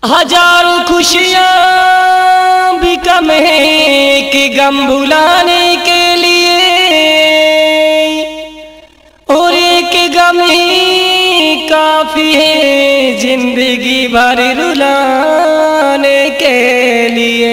हजारों खुशियाँ भी कम है कि गम भुलाने के लिए, और एक गम ही काफी है जिंदगी भर रुलाने के लिए।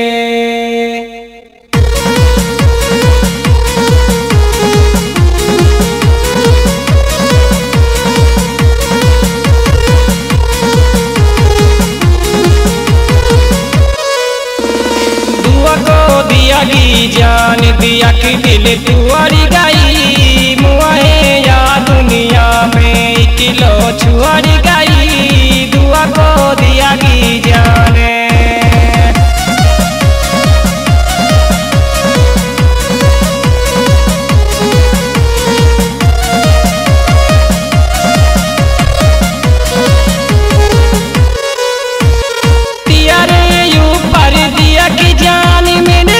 दिया की जान दिया कि दिल तुअरी गई, मुआहे या दुनिया में किलो छुअरी गई। दुआ को दिया की जान दिया रे ऊपर दिया की जान मैंने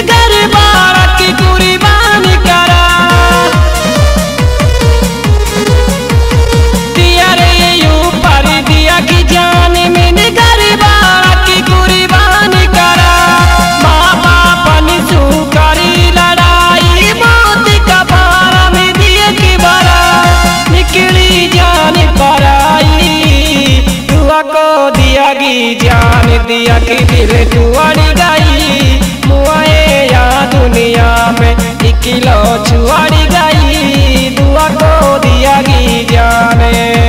जान दिया कि दिल तुअरी गई, मुआए या दुनिया में किलो छुअरी गई। दुआ को दिया की जाने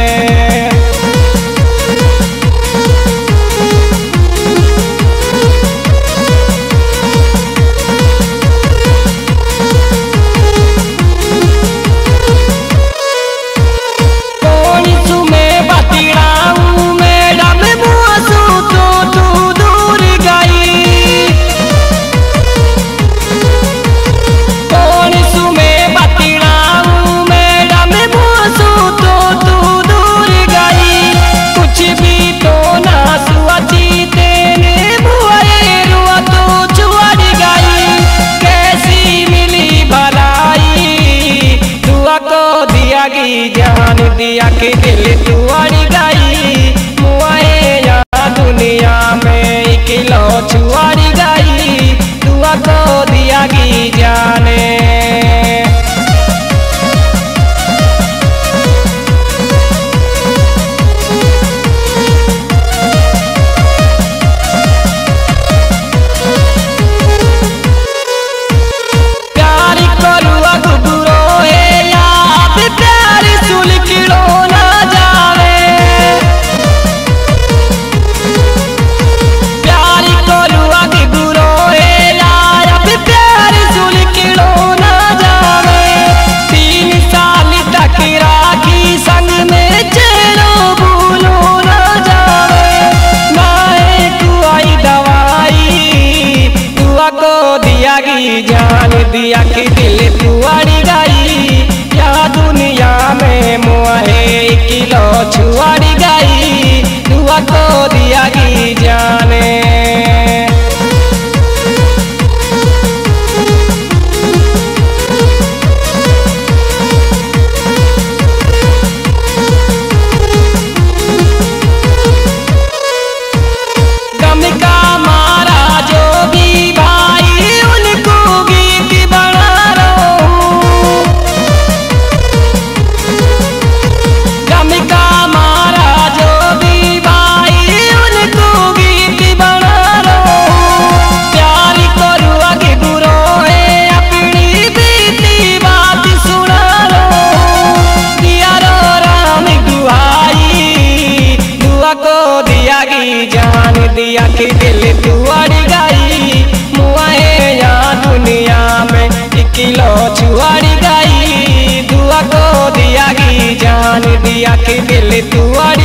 जान दिया कि दिल तुअरी गई, मुआए या दुनिया में किलो छुअरी गई। दुआ को दिया की जाने जान दिया कि दिल तुअरी गई, या दुनिया में मुआहे किलो छुअरी गई। दुआ को दिया की जाने गम का मारा जो भी भाई उनको जान दिया कि दिल तुअरी गई, मुआए या दुनिया में किलो छुअरी गई। दुआ को दिया की जान दिया कि दिल तुअरी